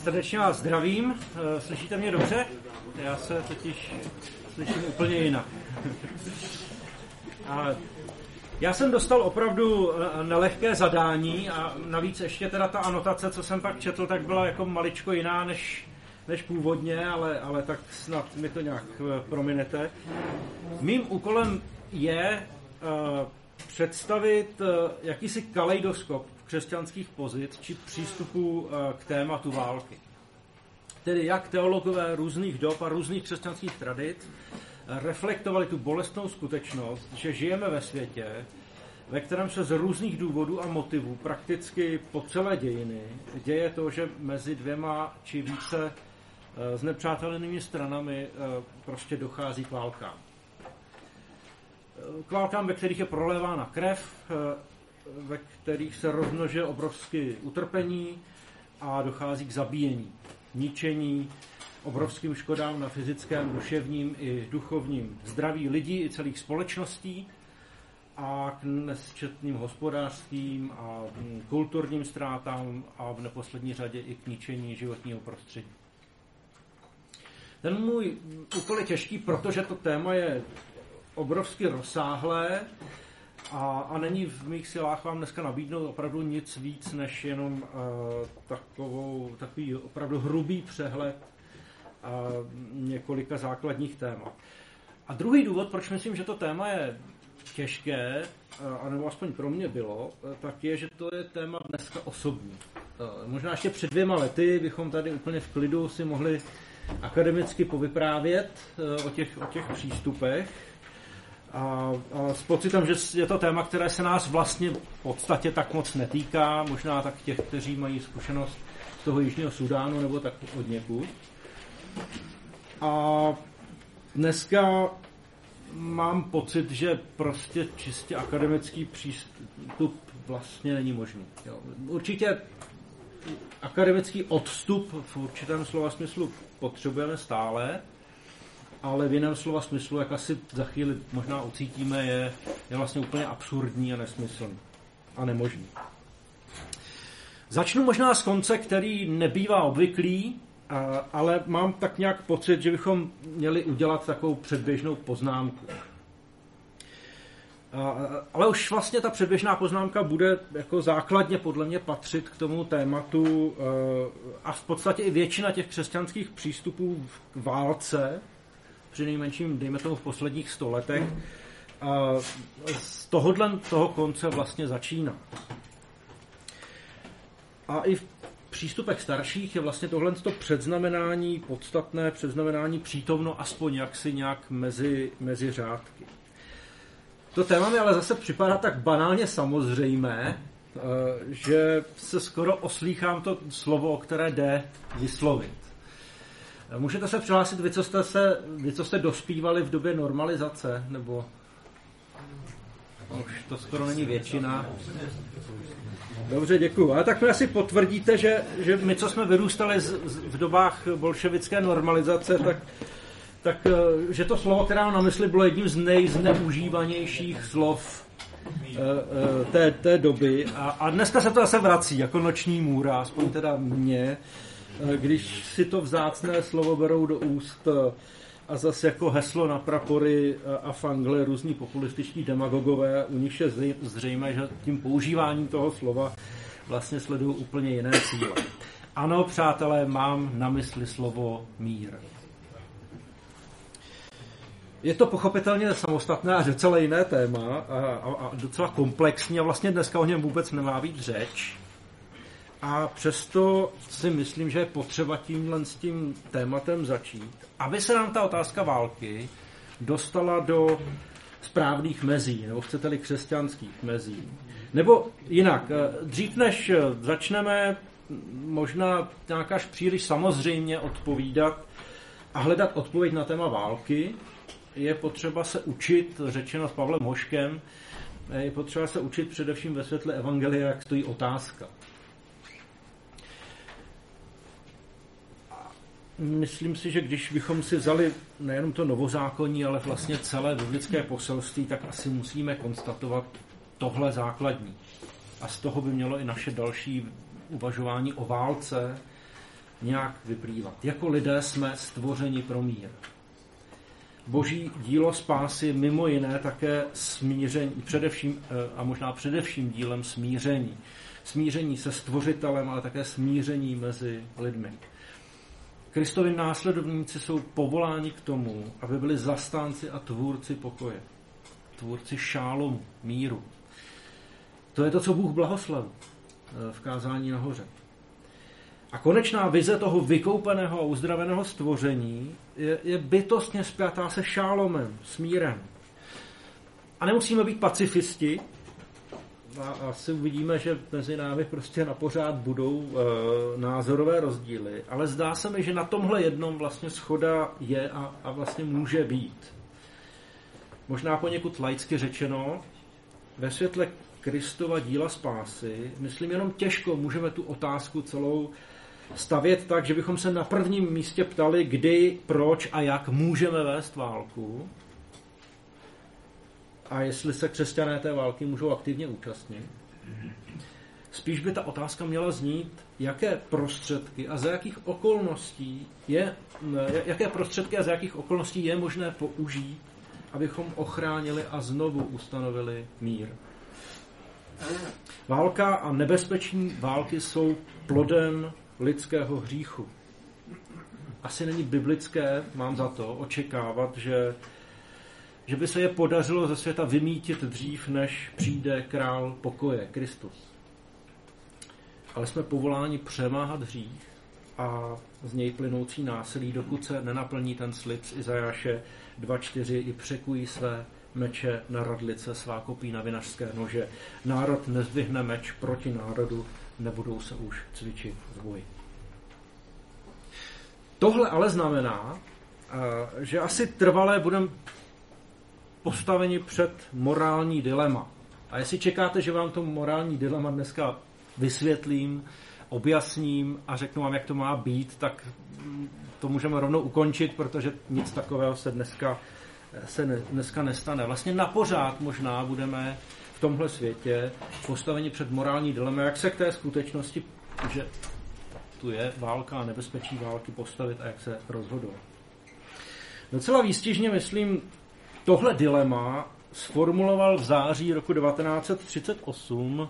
Srdečně vás zdravím. Slyšíte mě dobře? Já se totiž slyším úplně jinak. Já jsem dostal opravdu nelehké zadání a navíc ještě teda ta anotace, co jsem pak četl, tak byla jako maličko jiná než původně, ale tak snad mi to nějak prominete. Mým úkolem je představit jakýsi kaleidoskop křesťanských pozic či přístupů k tématu války. Tedy jak teologové různých dob a různých křesťanských tradic reflektovali tu bolestnou skutečnost, že žijeme ve světě, ve kterém se z různých důvodů a motivů prakticky po celé dějiny děje to, že mezi dvěma či více znepřátelenými stranami prostě dochází k válkám. K válkám, ve kterých je prolévána krev, ve kterých se rozmnožuje obrovské utrpení a dochází k zabíjení, ničení, obrovským škodám na fyzickém, duševním i duchovním zdraví lidí i celých společností a k nesčetným hospodářským a kulturním ztrátám a v neposlední řadě i k ničení životního prostředí. Ten můj úkol je těžký, protože to téma je obrovsky rozsáhlé a není v mých silách vám dneska nabídnout opravdu nic víc, než jenom takový opravdu hrubý přehled několika základních témat. A druhý důvod, proč myslím, že to téma je těžké, anebo aspoň pro mě bylo, tak je, že to je téma dneska osobní. Možná ještě před 2 lety bychom tady úplně v klidu si mohli akademicky povyprávět o těch přístupech a s pocitem, že je to téma, které se nás vlastně v podstatě tak moc netýká, možná tak těch, kteří mají zkušenost z toho Jižního Sudánu nebo tak od někud. A dneska mám pocit, že prostě čistě akademický přístup vlastně není možný. Jo. Určitě akademický odstup v určitém slova smyslu potřebujeme stále, ale v jiném slova smyslu, jak asi za chvíli možná ucítíme, je vlastně úplně absurdní a nesmyslný a nemožný. Začnu možná z konce, který nebývá obvyklý, ale mám tak nějak pocit, že bychom měli udělat takovou předběžnou poznámku. Ale už vlastně ta předběžná poznámka bude jako základně podle mě patřit k tomu tématu a v podstatě i většina těch křesťanských přístupů k válce, přinejmenším, dejme tomu v posledních 100 letech, z toho konce vlastně začíná. A i v přístupech starších je vlastně tohle předznamenání podstatné, předznamenání přítomno aspoň jaksi nějak mezi řádky. To téma mi ale zase připadá tak banálně samozřejmé, že se skoro oslýchám to slovo, o které jde vyslovit. Můžete se přihlásit vy, co jste dospívali v době normalizace, nebo už to skoro není většina. Dobře, děkuju. Ale tak mi asi potvrdíte, že my, co jsme vyrůstali v dobách bolševické normalizace, tak že to slovo, které mám na mysli, bylo jedním z nejzneužívanějších slov té doby. A dneska se to zase vrací, jako noční můra, aspoň teda mě, když si to vzácné slovo berou do úst a zase jako heslo na prapory a fangle různí populističtí demagogové, u nich je zřejmé, že tím používáním toho slova vlastně sledují úplně jiné cíle. Ano, přátelé, mám na mysli slovo mír. Je to pochopitelně samostatné a docela jiné téma a docela komplexní a vlastně dneska o něm vůbec nemá být řeč. A přesto si myslím, že je potřeba s tím tématem začít, aby se nám ta otázka války dostala do správných mezí, nebo chcete-li křesťanských mezí. Nebo jinak, dřív než začneme možná nějak až příliš samozřejmě odpovídat a hledat odpověď na téma války, je potřeba se učit, řečeno s Pavlem Hoškem, je potřeba se učit především ve světle evangelia, jak stojí otázka. Myslím si, že když bychom si vzali nejenom to novozákonní, ale vlastně celé biblické poselství, tak asi musíme konstatovat tohle základní. A z toho by mělo i naše další uvažování o válce nějak vyplývat. Jako lidé jsme stvořeni pro mír. Boží dílo spásy mimo jiné také smíření, především a možná především dílem smíření. Smíření se Stvořitelem, ale také smíření mezi lidmi. Kristovi následovníci jsou povoláni k tomu, aby byli zastánci a tvůrci pokoje. Tvůrci šálomu, míru. To je to, co Bůh blahoslavil v kázání nahoře. A konečná vize toho vykoupeného a uzdraveného stvoření je bytostně spjatá se šálomem, s mírem. A nemusíme být pacifisti, a asi uvidíme, že mezi námi prostě na pořád budou názorové rozdíly, ale zdá se mi, že na tomhle jednom vlastně shoda je a vlastně může být. Možná poněkud laicky řečeno, ve světle Kristova díla spásy, myslím, jenom těžko můžeme tu otázku celou stavět tak, že bychom se na prvním místě ptali, kdy, proč a jak můžeme vést válku a jestli se křesťané té války můžou aktivně účastnit. Spíš by ta otázka měla znít, jaké prostředky a za jakých okolností je možné použít, abychom ochránili a znovu ustanovili mír. Válka a nebezpečí války jsou plodem lidského hříchu. Asi není biblické, mám za to, očekávat, že by se je podařilo ze světa vymítit dřív, než přijde král pokoje, Kristus. Ale jsme povoláni přemáhat hřích a z něj plynoucí násilí, dokud se nenaplní ten slib z Izajáše 2.4 i překují své meče na radlice, svá kopí na vinařské nože. Národ nezdvihne meč proti národu, nebudou se už cvičit v boji. Tohle ale znamená, že asi trvalé budeme postaveni před morální dilema. A jestli čekáte, že vám to morální dilema dneska vysvětlím, objasním a řeknu vám, jak to má být, tak to můžeme rovnou ukončit, protože nic takového se dneska nestane. Vlastně napořád možná budeme v tomhle světě postaveni před morální dilema, jak se k té skutečnosti, že tu je válka a nebezpečí války postavit a jak se rozhodovat. Docela výstižně, myslím, tohle dilema sformuloval v září roku 1938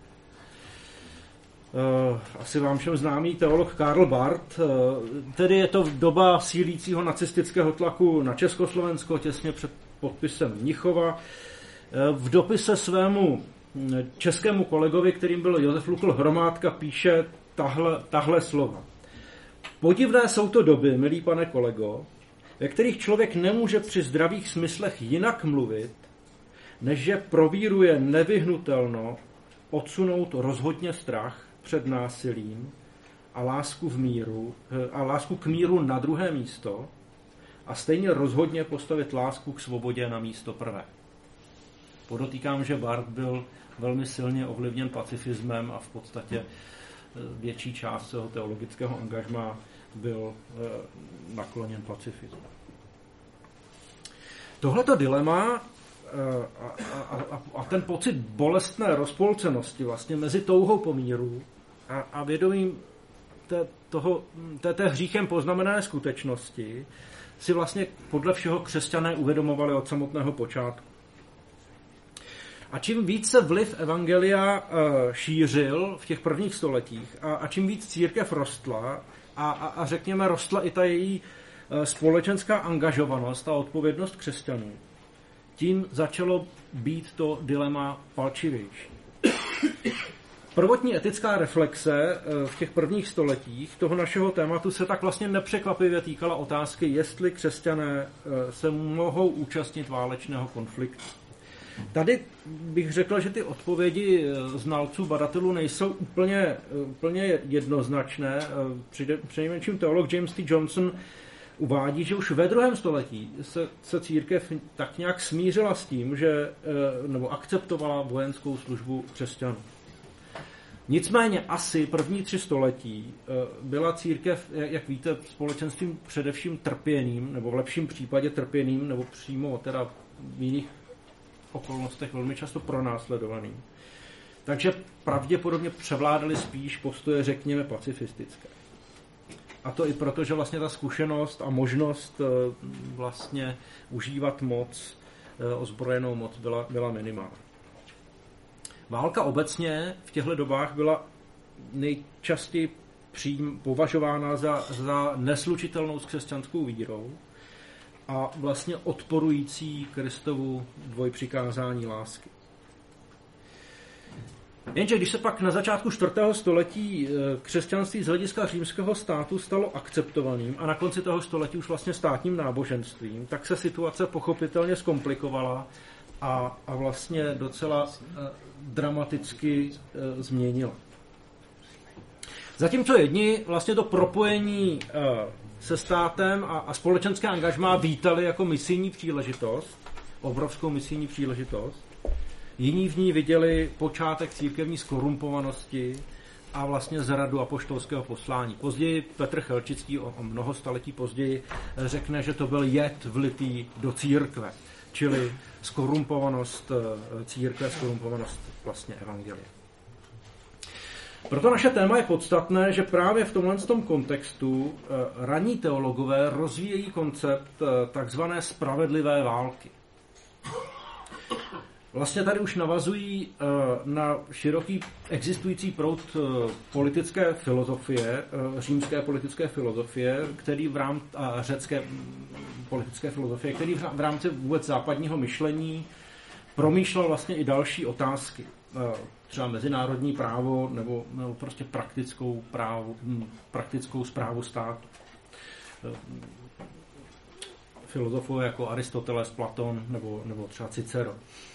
asi vám všem známý teolog Karl Barth. Tedy je to doba sílícího nacistického tlaku na Československo těsně před podpisem Mnichova. V dopise svému českému kolegovi, kterým byl Josef Lukl Hromádka, píše tahle slova. Podivné jsou to doby, milý pane kolego, ve kterých člověk nemůže při zdravých smyslech jinak mluvit, než že províruje nevyhnutelno odsunout rozhodně strach před násilím a lásku k míru na druhé místo a stejně rozhodně postavit lásku k svobodě na místo prvé. Podotýkám, že Barth byl velmi silně ovlivněn pacifismem a v podstatě větší část svého teologického angažmá byl nakloněn pacifismu. Tohleto dilema a ten pocit bolestné rozpolcenosti vlastně mezi touhou po míru a vědomím té hříchem poznamenané skutečnosti si vlastně podle všeho křesťané uvědomovali od samotného počátku. A čím víc se vliv evangelia šířil v těch prvních stoletích a čím víc církev rostla a řekněme rostla i ta její společenská angažovanost a odpovědnost křesťanů, tím začalo být to dilema palčivější. Prvotní etická reflexe v těch prvních stoletích toho našeho tématu se tak vlastně nepřekvapivě týkala otázky, jestli křesťané se mohou účastnit válečného konfliktu. Tady bych řekl, že ty odpovědi znalců, badatelů nejsou úplně jednoznačné. Přinejmenším teolog James T. Johnson uvádí, že už ve 2. století se církev tak nějak smířila s tím, nebo akceptovala vojenskou službu křesťanů. Nicméně asi první 3 století byla církev, jak víte, společenstvím především trpěným, nebo v lepším případě trpěným, nebo přímo teda v jiných okolnostech velmi často pronásledovaným. Takže pravděpodobně převládaly spíš postoje, řekněme, pacifistické. A to i proto, že vlastně ta zkušenost a možnost vlastně užívat moc, ozbrojenou moc byla minimální. Válka obecně v těchto dobách byla nejčastěji považována za neslučitelnou s křesťanskou vírou a vlastně odporující Kristovu dvojpřikázání lásky. Jenže když se pak na začátku 4. století křesťanství z hlediska římského státu stalo akceptovaným a na konci toho století už vlastně státním náboženstvím, tak se situace pochopitelně zkomplikovala a vlastně docela dramaticky změnila. Zatímco jedni vlastně to propojení se státem a společenské angažmá vítali jako misijní příležitost, obrovskou misijní příležitost, jiní v ní viděli počátek církevní skorumpovanosti a vlastně zradu apoštolského poslání. Později Petr Chelčický o mnoho staletí později řekne, že to byl jed vlitý do církve, čili skorumpovanost církve, skorumpovanost vlastně evangelia. Proto naše téma je podstatné, že právě v tomhle kontextu raní teologové rozvíjejí koncept takzvané spravedlivé války. Vlastně tady už navazují na široký existující proud politické filozofie, římské politické filozofie, a řecké politické filozofie, který v rámci vůbec západního myšlení promýšlel vlastně i další otázky. Třeba mezinárodní právo nebo prostě praktickou správu státu. Filozofové jako Aristoteles, Platon nebo třeba Cicero.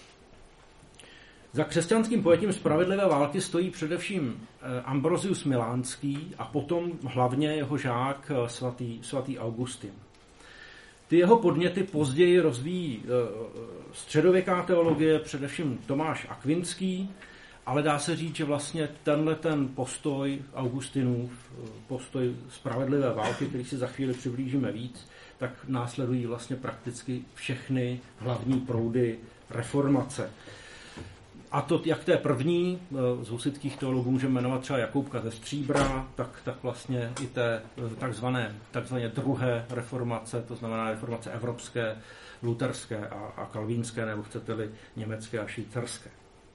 Za křesťanským pojetím spravedlivé války stojí především Ambrosius Milánský a potom hlavně jeho žák svatý Augustin. Ty jeho podněty později rozvíjí středověká teologie, především Tomáš Akvinský, ale dá se říct, že vlastně ten postoj Augustinův, postoj spravedlivé války, který si za chvíli přiblížíme víc, tak následují vlastně prakticky všechny hlavní proudy reformace. A to jak té první, z husitských teologů můžeme jmenovat třeba Jakoubka ze Stříbra, tak vlastně i té takzvané druhé reformace, to znamená reformace evropské, luterské a kalvínské, nebo chcete-li německé a švýcarské.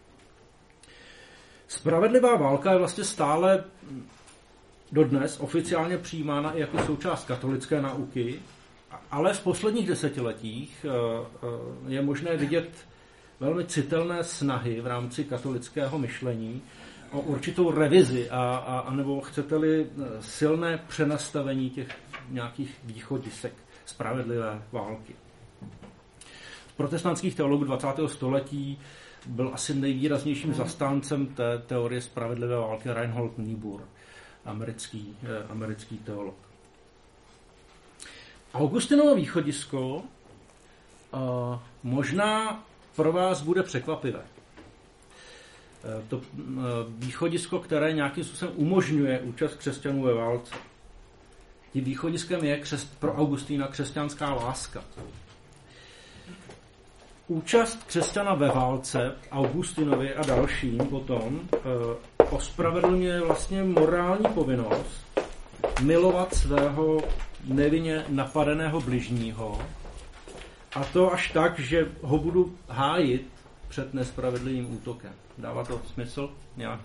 Spravedlivá válka je vlastně stále dodnes oficiálně přijímána i jako součást katolické nauky, ale v posledních desetiletích je možné vidět velmi citelné snahy v rámci katolického myšlení o určitou revizi a nebo chcete-li silné přenastavení těch nějakých východisek spravedlivé války. Z protestantských teologů 20. století byl asi nejvýraznějším zastáncem té teorie spravedlivé války Reinhold Niebuhr, americký teolog. Augustinovo východisko možná pro vás bude překvapivé. To východisko, které nějakým způsobem umožňuje účast křesťanů ve válce. Tím východiskem je pro Augustína křesťanská láska. Účast křesťana ve válce Augustinovi a dalším potom ospravedlňuje vlastně morální povinnost milovat svého nevinně napadeného bližního, a to až tak, že ho budu hájit před nespravedlivým útokem. Dává to smysl nějak?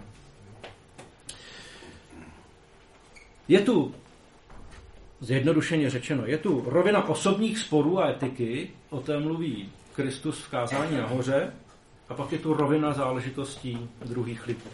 Je tu, zjednodušeně řečeno, je tu rovina osobních sporů a etiky, o té mluví Kristus v kázání nahoře, a pak je tu rovina záležitostí druhých lidí.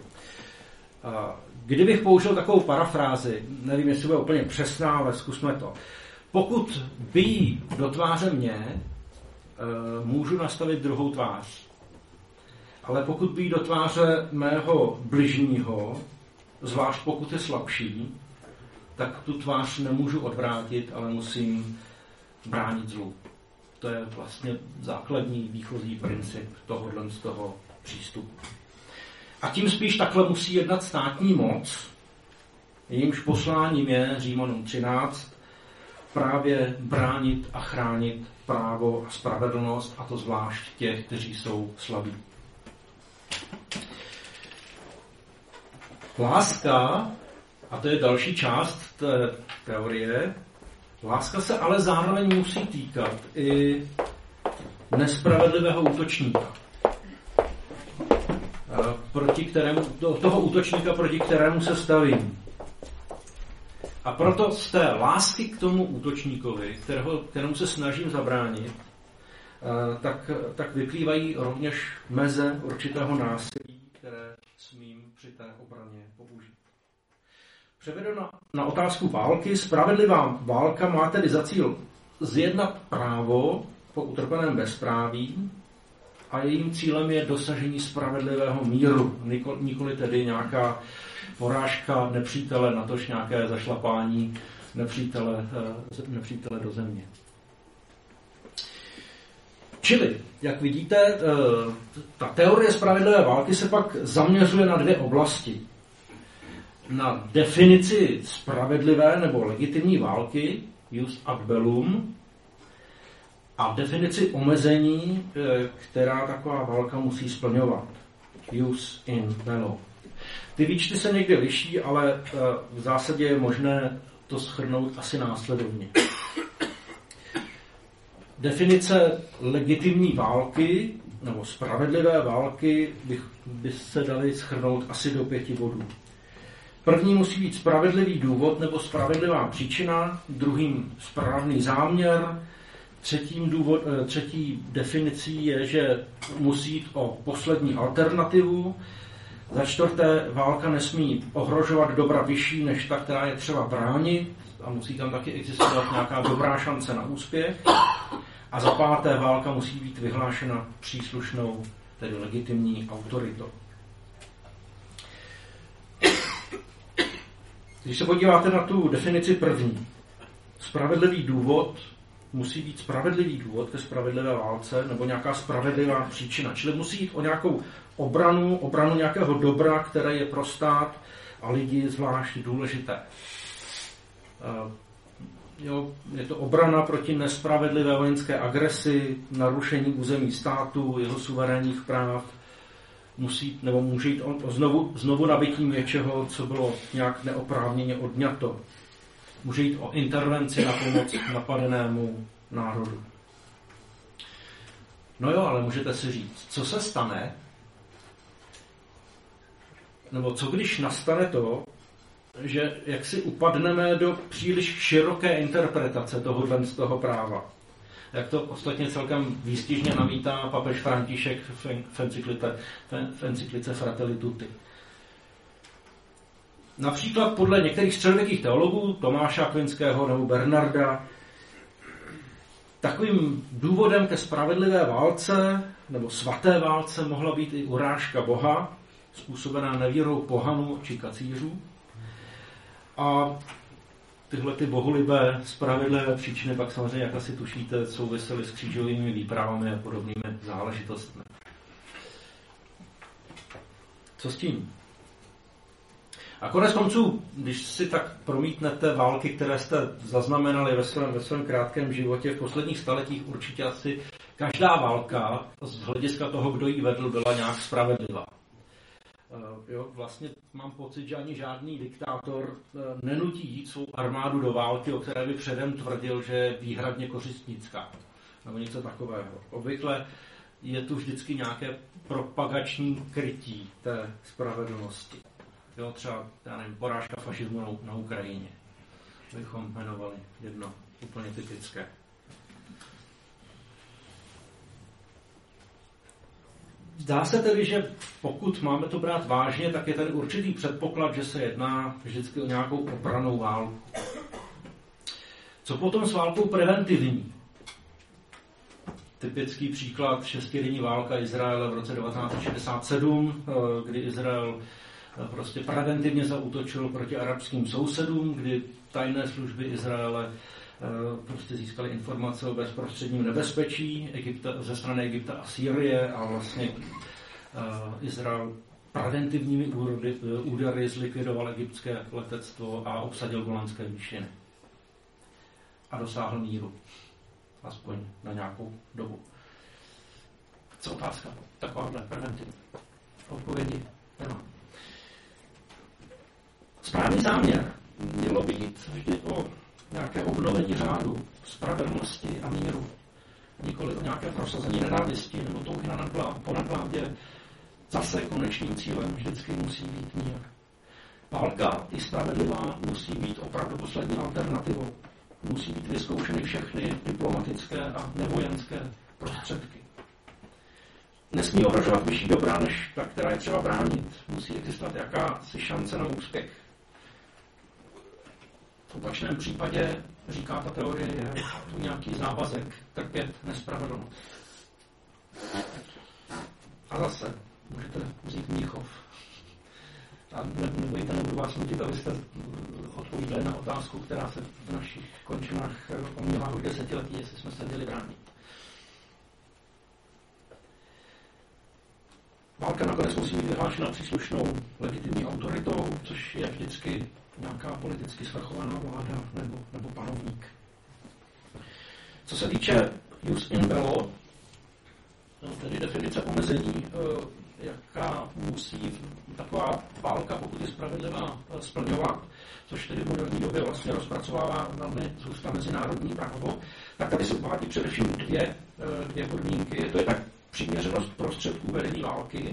Kdybych použil takovou parafrázi, nevím, jestli bude úplně přesná, ale zkusme to. Pokud bijí do tváře mě, můžu nastavit druhou tvář. Ale pokud bijí do tváře mého bližního, zvlášť pokud je slabší, tak tu tvář nemůžu odvrátit, ale musím bránit zlu. To je vlastně základní výchozí princip tohohle z toho přístupu. A tím spíš takhle musí jednat státní moc, jejímž posláním je Římanům 13 právě bránit a chránit právo a spravedlnost, a to zvlášť těch, kteří jsou slabí. Láska a to je další část té teorie, láska se ale zároveň musí týkat i nespravedlivého útočníka. Toho útočníka, proti kterému se stavím. A proto z té lásky k tomu útočníkovi, kterému se snažím zabránit, tak vyplývají rovněž meze určitého násilí, které smím při té obraně použít. Převedu na otázku války. Spravedlivá válka má tedy za cíl zjednat právo po utrpeném bezpráví a jejím cílem je dosažení spravedlivého míru, nikoli tedy nějaká porážka nepřítele, natož nějaké zašlapání nepřítele do země. Čili, jak vidíte, ta teorie spravedlivé války se pak zaměřuje na dvě oblasti. Na definici spravedlivé nebo legitimní války, jus ad bellum, a definici omezení, která taková válka musí splňovat, jus in bello. Ty výčty se někdy liší, ale v zásadě je možné to shrnout asi následovně. Definice legitimní války nebo spravedlivé války by se daly shrnout asi do 5 bodů. První musí být spravedlivý důvod nebo spravedlivá příčina, druhým správný záměr, třetí definicí je, že musí jít o poslední alternativu, za čtvrté válka nesmí ohrožovat dobra vyšší než ta, která je třeba bránit a musí tam taky existovat nějaká dobrá šance na úspěch. A za páté válka musí být vyhlášena příslušnou, tedy legitimní autoritou. Když se podíváte na tu definici první, spravedlivý důvod musí být spravedlivý důvod ke spravedlivé válce nebo nějaká spravedlivá příčina. Čili musí jít o nějakou obranu nějakého dobra, které je pro stát a lidi zvlášť důležité. Je to obrana proti nespravedlivé vojenské agresi, narušení území státu, jeho suverénních práv. Může jít o znovu nabytí něčeho, co bylo nějak neoprávněně odňato. Může jít o intervenci na pomoc napadenému národu. No jo, ale můžete si říct, co se stane, nebo co když nastane to, že jak si upadneme do příliš široké interpretace z toho práva. Jak to ostatně celkem výstižně namítá papež František v encyklice Fratelli Tutti. Například podle některých středověkých teologů, Tomáše Akvinského nebo Bernarda, takovým důvodem ke spravedlivé válce nebo svaté válce mohla být i urážka Boha, způsobená nevírou pohanů či kacířů. A tyhle ty bohulibé spravedlivé příčiny pak samozřejmě, jak asi tušíte, souvisely s křížovými výpravami a podobnými záležitostmi. Co s tím? A konec konců, když si tak promítnete války, které jste zaznamenali ve svém krátkém životě v posledních staletích, určitě asi každá válka z hlediska toho, kdo ji vedl, byla nějak spravedlivá. Vlastně mám pocit, že ani žádný diktátor nenutí jít svou armádu do války, o které by předem tvrdil, že je výhradně kořistnická. Nebo něco takového. Obvykle je tu vždycky nějaké propagační krytí té spravedlnosti. Třeba, porážka fašismu na Ukrajině. Bychom jmenovali jedno úplně typické. Zdá se tedy, že pokud máme to brát vážně, tak je tady určitý předpoklad, že se jedná vždycky o nějakou obrannou válku. Co potom s válkou preventivní? Typický příklad šestidenní válka Izraele v roce 1967, kdy Izrael prostě preventivně zaútočil proti arabským sousedům, kdy tajné služby Izraele prostě získali informace o bezprostředním nebezpečí ze strany Egypta a Sýrie a vlastně Izrael preventivními údery zlikvidoval egyptské letectvo a obsadil Golanské výšiny. A dosáhl míru. Aspoň na nějakou dobu. Co otázka? Takováhle preventivní. Odpovědi nemám. Správný záměr mělo by jít vždy o nějaké obnovení řádu, spravedlnosti a míru. Nikoli o nějaké prosazení nenávisti nebo touhy po nadvládě. Zase konečným cílem vždycky musí být mír. Válka i spravedlivá musí být opravdu poslední alternativou. Musí být vyzkoušeny všechny diplomatické a nevojenské prostředky. Nesmí ohrožovat vyšší dobra, než ta, která je třeba bránit. Musí existovat jakási šance na úspěch. V opačném případě, říká ta teorie, je tu nějaký závazek trpět nespravedlnost. A zase můžete vzít Mnichov. A nebojte, nebudu vás nutit, abyste odpovídali na otázku, která se v našich končinách omílá už 10 let, jestli jsme se měli bránit. Válka nakonec musí být vyhlášena příslušnou legitimní autoritou, což je vždycky nějaká politicky svrchovaná vláda nebo panovník. Co se týče jus in bello, tedy definice omezení, jaká musí taková válka, pokud je spravedlivá, splňovat, což tedy v moderní době vlastně rozpracovává velmi zůsta mezinárodní právo, tak tady se uvádí především dvě podmínky. To je tak přiměřenost prostředků vedení války,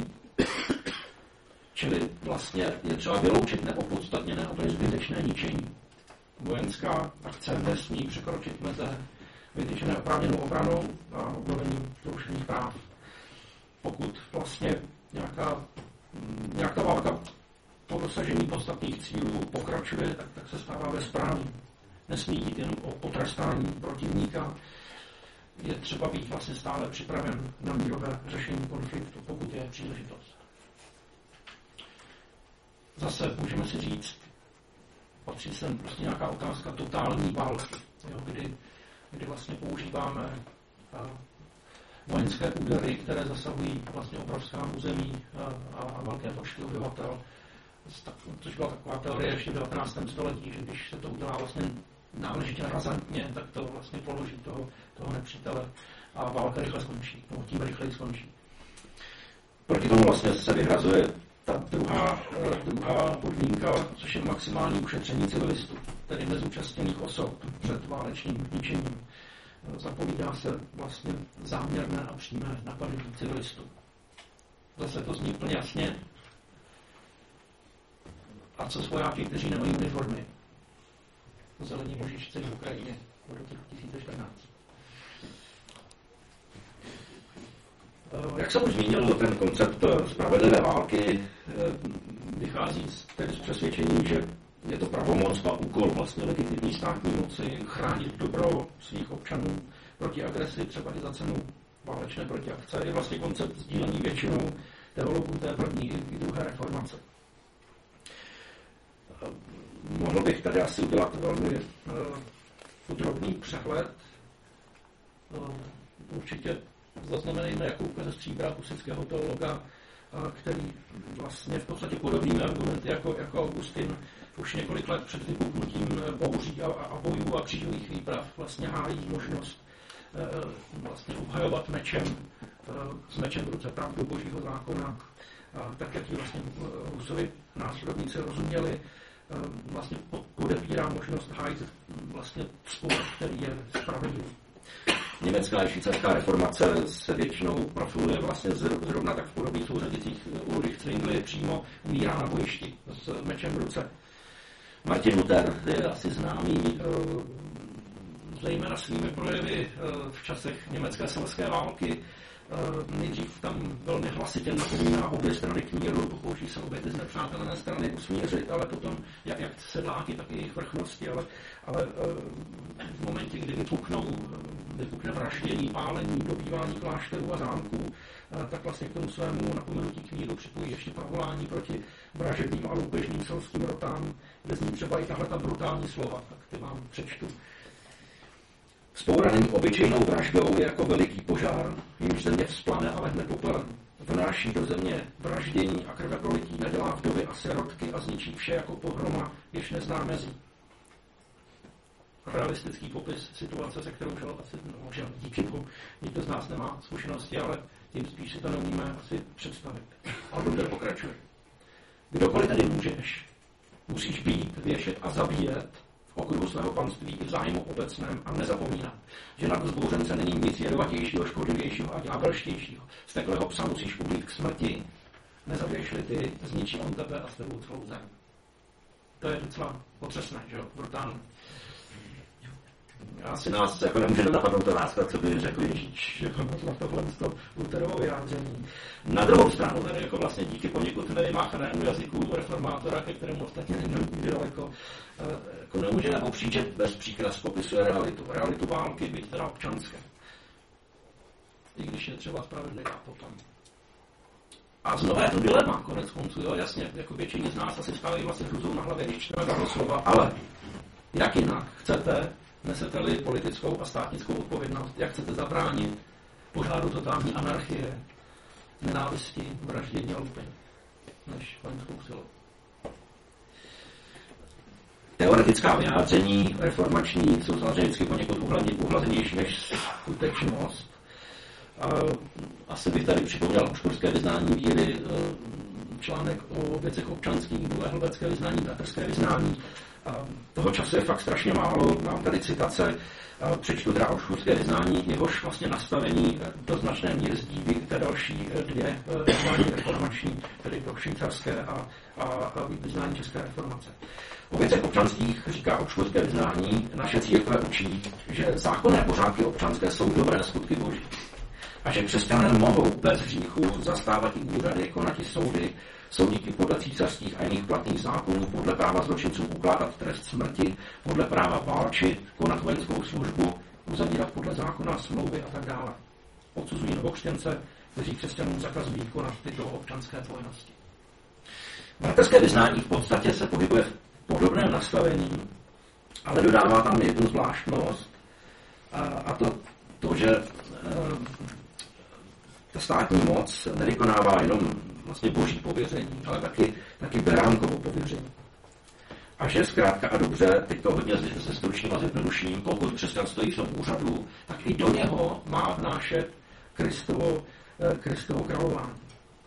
čili vlastně je třeba vyloučit neopodstatněné a to je zbytečné ničení. Vojenská akce nesmí překročit meze vytyčené oprávněnou obranou a obnovením porušených práv. Pokud vlastně nějaká válka po dosažení podstatných cílů pokračuje, tak se stává bezprávný. Nesmí jít jen o potrestání protivníka, je třeba být vlastně stále připraven na mírové řešení konfliktu, pokud je příležitost. Zase můžeme si říct, patří sem prostě nějaká otázka totální války, kdy vlastně používáme vojenské údery, které zasahují vlastně obrovská území a velké počty obyvatel. Což byla taková teorie ještě v 19. století, že když se to udělá vlastně náležitě razantně, tak to vlastně položí toho nepřítele a válka rychle skončí, nebo tím rychleji skončí. Proti tomu vlastně se vyhrazuje ta druhá podmínka, což je maximální ušetření civilistů, tedy nezúčastněných osob před válečným ničením. Zapovídá se vlastně záměrné a přímé napadení civilistů. Zase to zní úplně jasně. A co s vojáky, kteří nemají uniformy? Zelení božičci v Ukrajině od roku 2014. Jak jsem už zmínil, ten koncept spravedlivé války vychází tedy z přesvědčení, že je to pravomoc a úkol vlastně legitimní státní moci chránit dobro svých občanů proti agresi, třeba i za cenu válečné protiakce. Je vlastně koncept sdílený většinou teologů té první i druhé reformace. Mohl bych tady asi udělat velmi podrobný přehled. Určitě zaznamenejme Jakubka ze Stříbra, husitského teologa, který vlastně v podstatě podobnými argumenty jako Augustin už několik let před vypuknutím bouří a bojů a křížových výprav vlastně hájí možnost vlastně obhajovat s mečem v ruce pravdu Božího zákona, tak jak ji vlastně Husovi následovníci rozuměli, vlastně podepírá možnost hájit vlastně spor, který je spravedlivý. Německá a švýcarská reformace se většinou profiluje vlastně zrovna tak v podobných souřadicích. Ulrich Zwingli přímo umírá na bojišti s mečem v ruce. Martin Luther je asi známý zejména svými projevy v časech německé selské války. Nejdřív tam velmi hlasitě napomíná obě strany k míru, pokouší se obě ty znepřátelené strany usmířit, ale potom jak sedláky, tak i jejich vrchnosti, ale v momentě, kdy vypukne vraždění, pálení, dobývání klášterů a zámků, tak vlastně k tomu svému napomenutí k míru připojí ještě pravolání proti vražedným a loupežným selským rotám, kde zní třeba i tahle ta brutální slova, tak ty vám přečtu. Vzpouraný obyčejnou vraždou je jako veliký požár, jimž země vzplane a lehne popelem. Vnáší do země vraždění a krveprolití, nedělá vdovy a sirotky a zničí vše jako pohroma, jež nezná mezí. Realistický popis situace, se kterou žel díky bohu nikdo z nás nemá zkušenosti, ale tím spíš si to neumíme asi představit. A Luther pokračuje. Kdokoliv tedy můžeš, Musíš být, věšet a zabíjet v okruhu svého panství i v zájmu obecném a nezapomínat, že nad vzbouřence není nic jedovatějšího, škodlivějšího a ďábelštějšího. Steklého psa musíš ubít k smrti, nezabiješ-li ty, zničí on tebe a s tebou celou zem. To je docela otřesné, že jo, brutálně. Asi nás jako nemůže napadnout to láska, co by řekl Ježíš, že na tohle Lutherovo vyjádření. Na druhou stranu tady jako vlastně díky poněkud nevymáchanému jazyku reformátora, ke kterému ostatně neměl nikdy daleko, jako nemůžeme popřít, že bez příkras popisuje realitu války, byť teda občanské. I když je třeba spravedlivá potom. A znovu je to dilema, konec konců, jo, jasně, jako většině z nás asi stále vlastně hruzou na hlavě, když čteme tato slova, ale jak jinak chcete, nesete-li politickou a státnickou odpovědnost, jak chcete zabránit požáru totální anarchie, nenávisti, vraždění a lupení, než vojenskou silou. Teoretická vyjádření reformační jsou samozřejmě vždycky poněkud uhlazenější než skutečnost. Asi bych tady připomněl školské vyznání víry, článek o věcech občanských, druhé helvétské vyznání, bratrské vyznání. Toho času je fakt strašně málo, mám tady citace, přečtu teda o školské vyznání, jehož vlastně nastavení do značné míry sdílí ty další dvě vyznání reformační, tedy to švýcarské a vyznání české reformace. O věcech občanských říká o školské vyznání, naše církve učí, že zákonné pořádky občanské jsou dobré skutky boží. A že křesťané mohou bez hříchu zastávat i úřady, konat i soudy, soudíky podle císařských a jiných platných zákonů, podle práva zločinců ukládat trest smrti, podle práva válčit, konat vojenskou službu, uzavírat podle zákona smlouvy a tak dále. Odsuzují novokřtěnce, kteří křesťanům zakazují konat tyto občanské povinnosti. Bratrské vyznání v podstatě se pohybuje v podobném nastavení, ale dodává tam jednu zvláštnost, a to že ta státní moc nevykonává jenom vlastně boží pověření, ale taky beránkovo pověření. A že zkrátka a dobře, teď to hodně se stručním a zjednoduším, pokud křesťan stojí v tom úřadu, tak i do něho má vnášet Kristovo králování.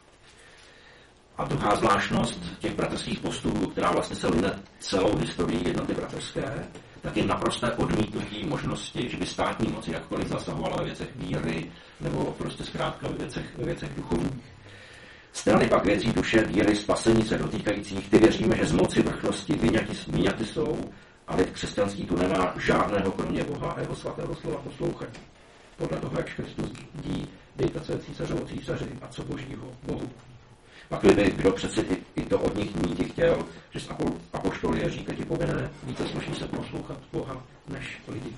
A druhá zvláštnost těch bratrských postupů, která vlastně se line celou historii jednoty bratrské, tak je naprosté odmítnutí možnosti, že by státní moc jakkoliv zasahovala ve věcech víry nebo prostě zkrátka ve věcech duchovních. Strany pak věcí duše, víry, spasení se dotýkajících, ty věříme, že z moci vrchnosti vyňaty jsou, a lid křesťanský tu nemá žádného kromě Boha a jeho svatého slova poslouchat. Podle toho, jak Kristus dí, dejte se císařovo císaři a co božího Bohu. Pak by kdo přeci i to od nich míti chtěl, že z apoštoly je říkat ti povinné, více sluší se poslouchat Boha než lidi.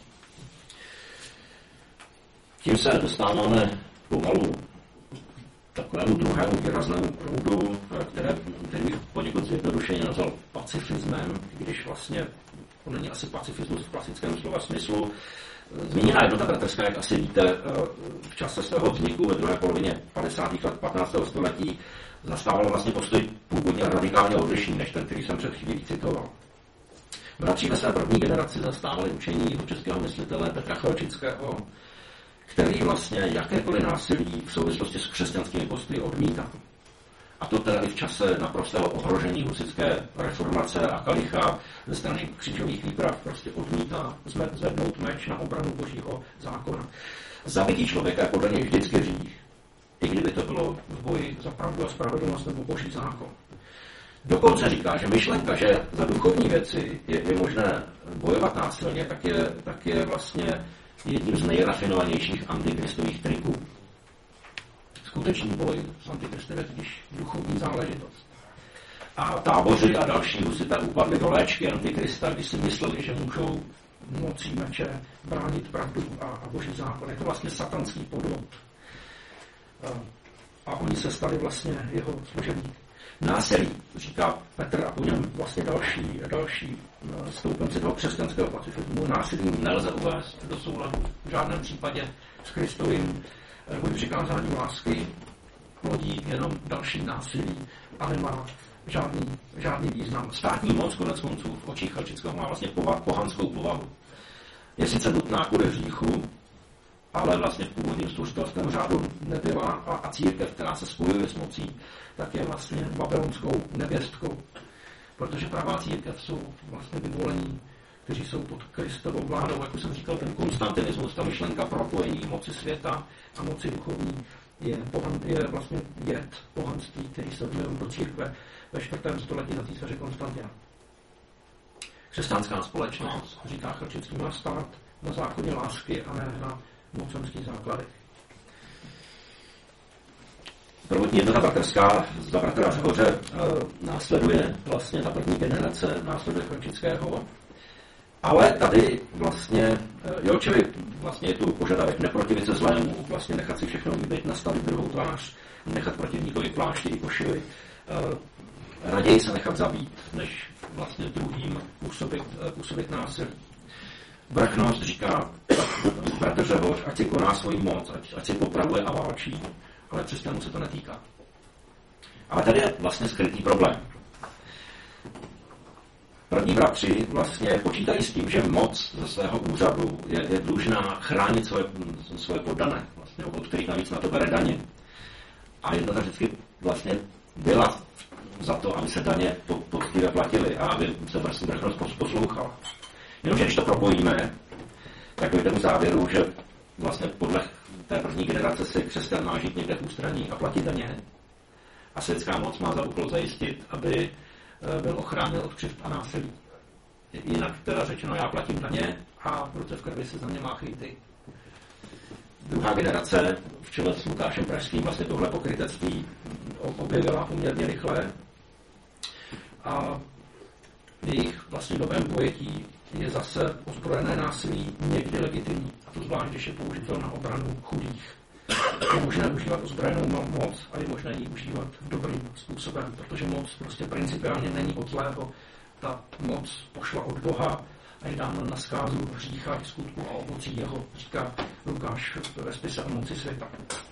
Tím se dostáváme pomalu takovému druhému výraznému proudu, který bych poněkud zjednodušeně nazval pacifismem, když vlastně to není asi pacifismus v klasickém slova smyslu. Zmíněná jednota bratrská, jak asi víte, v čase svého vzniku ve druhé polovině 50. let 15. století zastávala vlastně postoj původně radikálně odlišný, než ten, který jsem před chvílí citoval. Bratři ve své první generaci zastávali učení českého myslitele Petra Chelčického, který vlastně jakékoliv násilí v souvislosti s křesťanskými postoji odmítá. A to teda i v čase naprostého ohrožení husitské reformace a kalicha ze strany křižových výprav prostě odmítá zvednout meč na obranu božího zákona. Zabití člověka je podle něj vždycky hřích, i kdyby to bylo v boji za pravdu a spravedlnost nebo boží zákon. Dokonce říká, že myšlenka, že za duchovní věci je možné bojovat násilně, tak je vlastně jedním z nejrafinovanějších antikristových triků. Skutečný boj s antikristem je totiž duchovní záležitost. A táboři a další husité upadli do léčky antikrista, když si mysleli, že můžou mocí meče bránit pravdu a boží zákon. Je to vlastně satanský podvod. A oni se stali vlastně jeho služebníky. Násilí, říká Petr a po něm vlastně další stoupenci toho křesťanského pacifismu. Násilí nelze uvést do souladu v žádném případě s Kristovým přikázáním lásky, plodí jenom další násilí a nemá žádný význam. Státní moc konec konců v očích Chelčického má vlastně pohanskou povahu. Je sice nutná kvůli hříchu, ale vlastně v původním služitelském řádu nebyla a církev, která se spojuje s mocí, tak je vlastně babylonskou nevěstkou. protože pravá církev jsou vlastně vyvolení, kteří jsou pod Kristovou vládou. Jak už jsem říkal, ten konstantinismus, ta myšlenka propojení moci světa a moci duchovní je vlastně jed pohanství, který se odvěl do církve ve 4. století za císaře Konstantina. Křesťanská společnost, říká Chrčický, má stát na zákoně lásky a ne na mocenských základech. Prvotní jednota bratrská z bratra Řehoře následuje vlastně ta první generace, následuje Chrčického, ale tady vlastně, čili vlastně je tu požadavek neprotivit se zlému, vlastně nechat si všechno líbit, nastavit druhou tvář, nechat protivníkovi plášti i košily, raději se nechat zabít, než vlastně druhým působit násilí. Vrchnost říká bratr Řehoř, ať si koná svoji moc, ať si popravuje a válčí, ale křesťanů se to netýká. Ale tady je vlastně skrytý problém. První bratři vlastně počítají s tím, že moc ze svého úřadu je dlužná chránit svoje poddané, vlastně, od kterých navíc na to bere daně. A jednota vždycky vlastně byla za to, aby se daně poctivě platily a aby se vrchnost poslouchala. Jenomže když to propojíme, tak dojde k závěru, že vlastně podle té první generace si křesťan má žít někde v ústraní a platit daně. A světská moc má za úkol zajistit, aby byl ochráněn od křivd a násilí. Jinak teda řečeno, já platím daně a v ruce v krvi se za mě máchají ty. Druhá generace v čele s Lukášem Pražským vlastně tohle pokrytectví objevila poměrně rychle a v jejich vlastně novém pojetí je zase ozbrojené násilí někdy legitimní, a to zvlášť, když je použito na obranu chudých. Je možné užívat ozbrojenou moc a je možné ji užívat dobrým způsobem, protože moc prostě principiálně není od zlého. Ta moc pošla od Boha a je dána na zkázu hřícha i skutku a ovocí jeho, říká Lukáš ve spise o moci světa.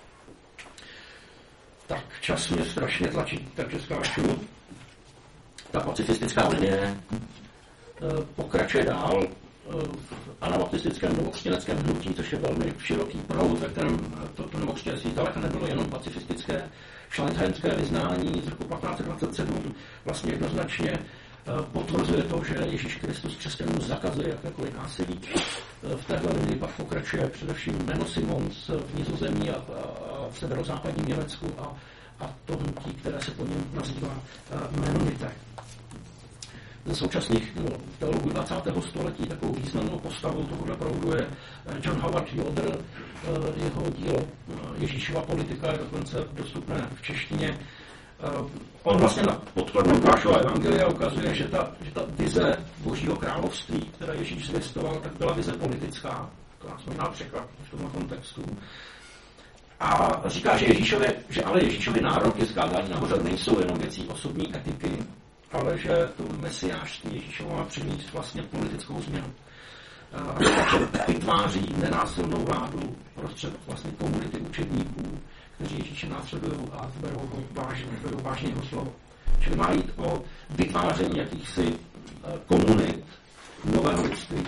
Tak čas mě strašně tlačí, takže skáču. Ta pacifistická linie pokračuje dál v anabaptistickém novokřtěneckém hnutí, což je velmi široký proud, ve kterém to novokřtěnství zdaleka nebylo jenom pacifistické. Schleitheimské vyznání z roku 1527 vlastně jednoznačně potvrzuje to, že Ježíš Kristus křesťanům zakazuje jakékoliv násilí. V téhle linii pak pokračuje především Menno Simons v Nizozemí a v severozápadním Německu a to hnutí, které se po něm nazývá Mennonité. Ze současných teologů 20. století takovou významnou postavou tohohle proudu je John Howard Yoder. Jeho dílo Ježíšova politika je dokonce dostupné v češtině. On vlastně na podkladu Lukášova evangelia ukazuje, že ta vize Božího království, které Ježíš zvěstoval, tak byla vize politická. To nás možná překvapí v tomhle kontextu. A říká, že ale Ježíšovi nároky skázání nahoře nejsou jenom věcí osobní etiky, ale že to mesiášství Ježíšova má přinést vlastně politickou změnu. A vytváří nenásilnou vládu prostřed vlastně komunity učedníků, kteří Ježíše následují a berou vážně jeho slovo. Čili má jít o vytváření jakýchsi komunit nového lidství,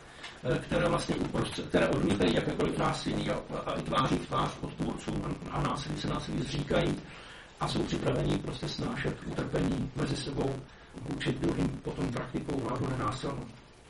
které odmítají jakékoliv násilí a vytváří tvář odpůrcům a násilí zříkají a jsou připraveni prostě snášet utrpení mezi sebou, učit druhým potom praktikou vládu nenásilnou.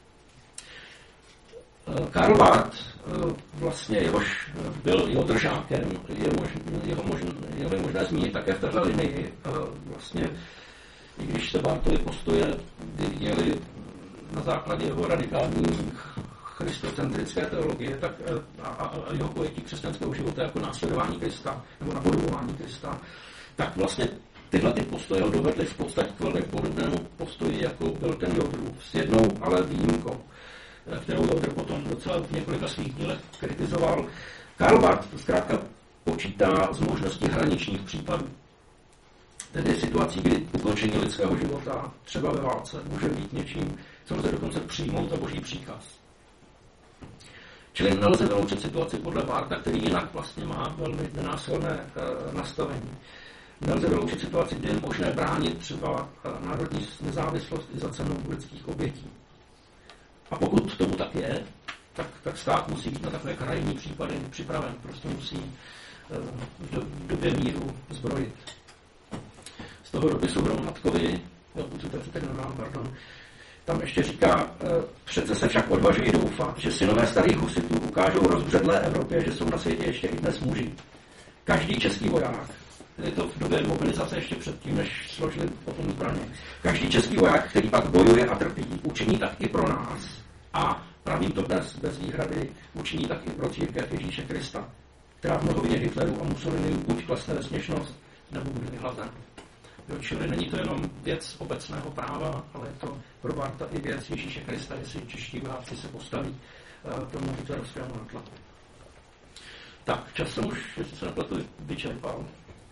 Karl Barth, vlastně jehož byl Jodržákem, je možné zmínit také v této linii. Vlastně, i když se Barthovi postoje vyvíjely na základě jeho radikální christocentrické teologie, tak a jeho pojetí křesťanského života jako následování Krista, nebo napodobování Krista, tak vlastně tyhle ty postoje ho dovedly v podstatě k velmi podobnému postoji, jako byl ten Jodrův, s jednou ale výjimkou, kterou Jodr potom docela v několika svých dílech kritizoval. Karl Barth zkrátka počítá z možností hraničních případů. Tedy situací, kdy ukončení lidského života, třeba ve válce, může být něčím, co lze dokonce přijmout za boží příkaz. Čili nelze vyloučit situaci podle Bartha, který jinak vlastně má velmi nenásilné nastavení. Nelze vyloučit situaci, kdy je možné bránit třeba národní nezávislost i za cenu lidských obětí. A pokud tomu tak je, tak stát musí být na takové krajní případy připraven. Prostě musí v době míru zbrojit. Z toho dopisu Hromadkovi Tam ještě říká, přece se však odvažují doufat, že synové starých husitů ukážou rozbředlé Evropě, že jsou na světě ještě i dnes muži. Každý český voják, je to v době mobilizace ještě předtím, než složili potom zbraně, každý český voják, který pak bojuje a trpí, učiní tak i pro nás. A pravím to bez výhrady, učiní tak i pro církev Ježíše Krista, která v mnohovině Hitleru a Mussoliniu buď klesne ve směšnost, nebo bude vyhlazena. Čili není to jenom věc obecného práva, ale je to pro Barta i věc Ježíše Krista, jestli čeští vojáci se postaví tomu hitlerovskému nátlaku. Tak, čas jsem už, jestli se nepletu, vyčerpal.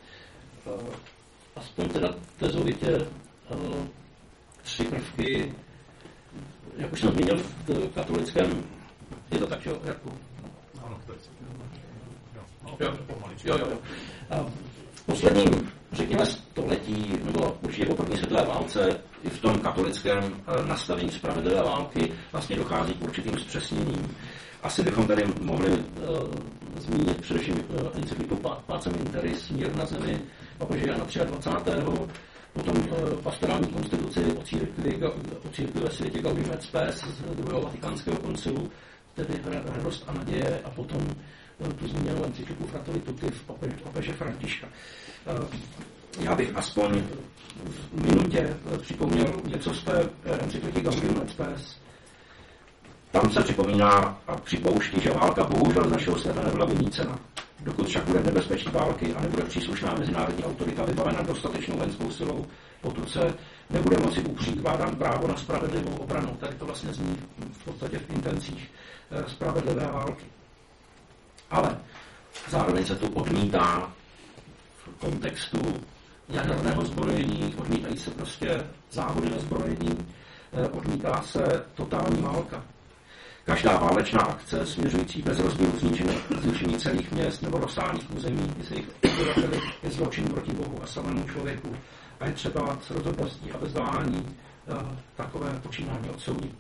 Aspoň teda tezovitě 3 prvky, jak už jsem zmínil v katolickém, je to tak, jo, Jarku? Ano, to je jo. V posledním, řekněme, století, nebo určitě po první světové válce, i v tom katolickém nastavení spravedlivé války vlastně dochází k určitým zpřesněním. Asi bychom tady mohli zmínit především encykliku Pacem in Terris, Mír na zemi, papeže Jana 23. Potom pastorální konstituci o církvi ve světě Gaudium et Spes z druhého vatikánského koncilu, tedy Radost a naděje, a potom tu zmíněnou encykliku Fratelli Tutti v papeže Františka. Já bych aspoň v minutě připomněl něco z té encykliky Gaudium et Spes. Tam se připomíná a připouští, že válka bohužel z našeho světa nebyla vymýcena. Dokud však bude nebezpečí války a nebude příslušná mezinárodní autorita vybavena dostatečnou vojenskou silou, pokud se nebude moci upřít vládám právo na spravedlivou obranu. Tady to vlastně zní v podstatě v intencích spravedlivé války. Ale zároveň se tu odmítá v kontextu jaderného zbrojení, odmítají se prostě závody na zbrojení, odmítá se totální válka. Každá válečná akce směřující bez rozdílu zničení celých měst nebo rozsáhlých území i se jich obyvateli je zločin proti Bohu a samému člověku. A je třeba s rozhodností a bez váhání takové počínání odsoudit.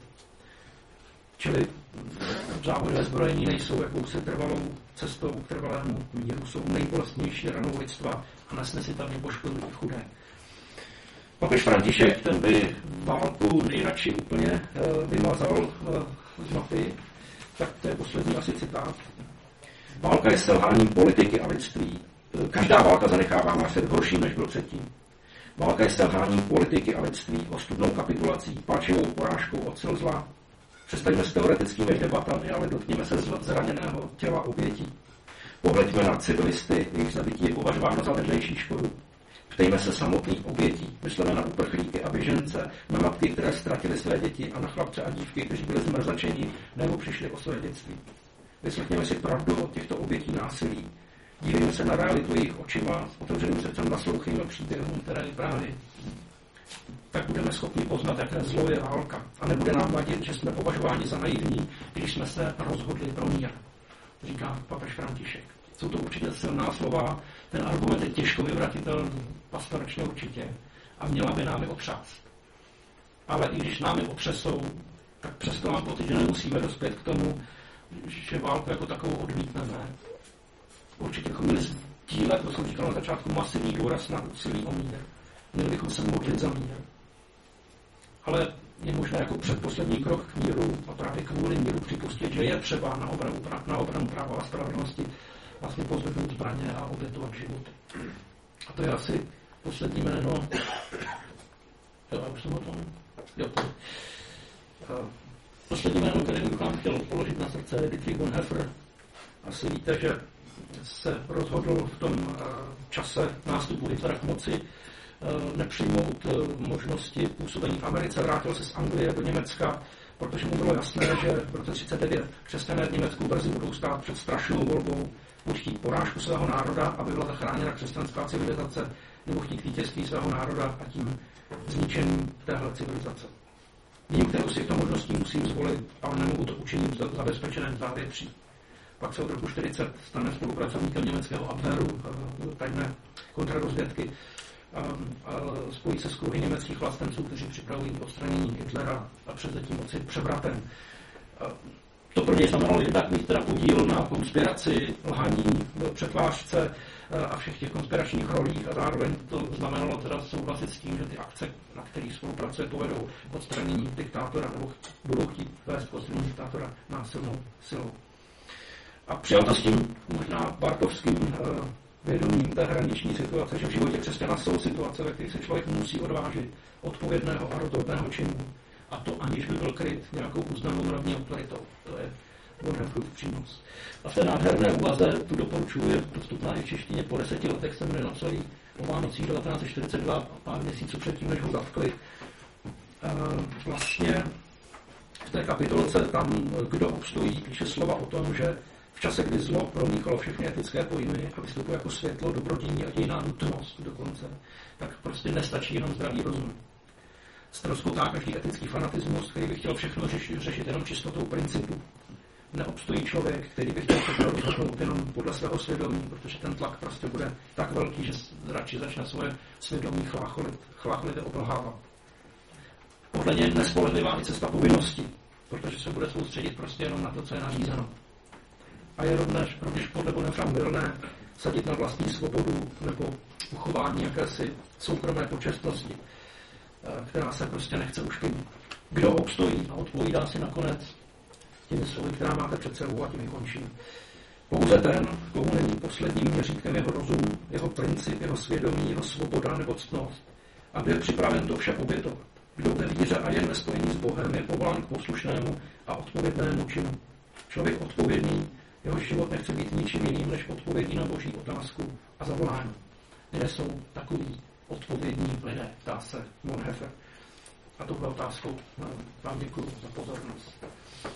Čili závody ve zbrojení nejsou jakousi trvalou cestou k trvalému míru, jsou nejbolestnější ranou lidstva a nesnesitelně poškozují chudé. Papež František, ten by válku nejradši úplně vymazal z mapy, tak to je poslední asi citát. Válka je selháním politiky a lidství. Každá válka zanechává náš svět horší, než byl předtím. Válka je selháním politiky a lidství, ostudnou kapitulací, palčivou porážkou od sil zla. Přestaňme s teoretickými debatami, ale dotkněme se zraněného těla obětí. Pohleďme na civilisty, jejich zabití je považováno za vedlejší škodu. Ptejme se samotných obětí, myslíme na uprchlíky a běžence, na matky, které ztratily své děti a na chlapce a dívky, kteří byli zmrzačeni nebo přišli o své dětství. Vyslechněme si pravdu od těchto obětí násilí. Dívejme se na realitu jejich očima, s otevřeným srdcem naslouchejme příběhům, které vyprávějí. Tak budeme schopni poznat, jaké zlo je válka. A nebude nám vadit, že jsme považováni za naivní, když jsme se rozhodli pro mír, říká papež František. Jsou to určitě silná slova, ten argument je těžko vyvratitelný, pastoračně určitě, a měla by námi otřást. Ale i když námi otřesou, tak přesto mám pocit, že nemusíme dospět k tomu, že válku jako takovou odmítneme. Určitě bychom měli sdílet, to jsem říkal na začátku, masivní důraz na úsilí o mír. Měli bychom se modlit za mír. Ale je možné jako předposlední krok k míru a právě kvůli míru připustit, že je třeba na obranu práva a spravedlnosti vlastně pozvednout zbraně a obětovat život. A to je asi poslední jméno. Jo, už jsem o tom. Jo, to. Poslední jméno, které bych vám chtěl položit na srdce, je Dietrich Bonhoeffer. Asi víte, že se rozhodl v tom čase nástupu Hitlera k moci nepřijmout možnosti působení v Americe, vrátil se z Anglie do Německa, protože mu bylo jasné, že v roce 1939 křesťané v Německu brzy budou stát před strašnou volbou, buď chtít porážku svého národa, aby byla zachráněna křesťanská civilizace, nebo chtít vítězství svého národa a tím zničením téhle civilizace. Vím, kterou si těchto možností musím zvolit, ale nemohu to učinit v zabezpečeném závětří. Pak se od roku 1940 stane spolupracovníkem německého Abwehru, tajné kontrarozvědky, a spojí se s kruhy německých vlastenců, kteří připravují odstranění Hitlera a převzetí moci převratem. To pro něj znamenalo jednak mít teda podíl na konspiraci, lhaní, přetvářce a všech těch konspiračních rolích a zároveň to znamenalo teda souhlasit s tím, že ty akce, na kterých spolupracuje, povedou k odstranění diktátora nebo budou chtít vést k odstranění diktátora násilnou silou. A přijal to s tím možná bartovským vědomím té hraniční situace, že v životě křesťana jsou situace, ve kterých se člověk musí odvážit odpovědného a rozhodného činu. A to aniž by byl kryt nějakou uznanou mravní autoritou. To je Bonhoefferův přínos. A v té nádherné úvaze tu doporučuji, je dostupná i v češtině, po 10 letech jsem ji napsal o Vánocích 1942 a pár měsíců předtím, než ho zatkli. Vlastně v té kapitolce tam, kdo obstojí, píše slova o tom, že v čase, kdy zlo promíchalo všechny etické pojmy a vystupuje jako světlo, dobrodění a dějná nutnost dokonce, tak prostě nestačí jenom zdravý rozum. Ztroskotá každý etický fanatismus, který by chtěl všechno řešit jenom čistotou principu. Neobstojí člověk, který by chtěl všechno rozhodnout jenom podle svého svědomí, protože ten tlak prostě bude tak velký, že radši začne svoje svědomí chlácholit a oblhávat. Podle něj nespolehlivá i cesta povinnosti, protože se bude soustředit prostě jenom na to, co je nařízeno. A je rovněž podle Bonhoeffera mylné sadit na vlastní svobodu nebo uchování jakési soukromé počestnosti, která se prostě nechce ušpinit. Kdo obstojí a odpovídá si nakonec těmi slovy, která máte před sebou a těmi končím. Pouze ten, komu není posledním měřítkem jeho rozum, jeho princip, jeho svědomí, jeho svoboda nebo ctnost, a byl připraven to vše obětovat. Kdo ve víře a jen ve spojení s Bohem je povolán k poslušnému a odpovědnému činu. Člověk odpovědný, jeho život nechce být ničím jiným než odpovědí na Boží otázku a zavolání. Kde jsou takový odpovědní lidé, ptá se Bonhoeffer. A touhle otázkou vám děkuji za pozornost.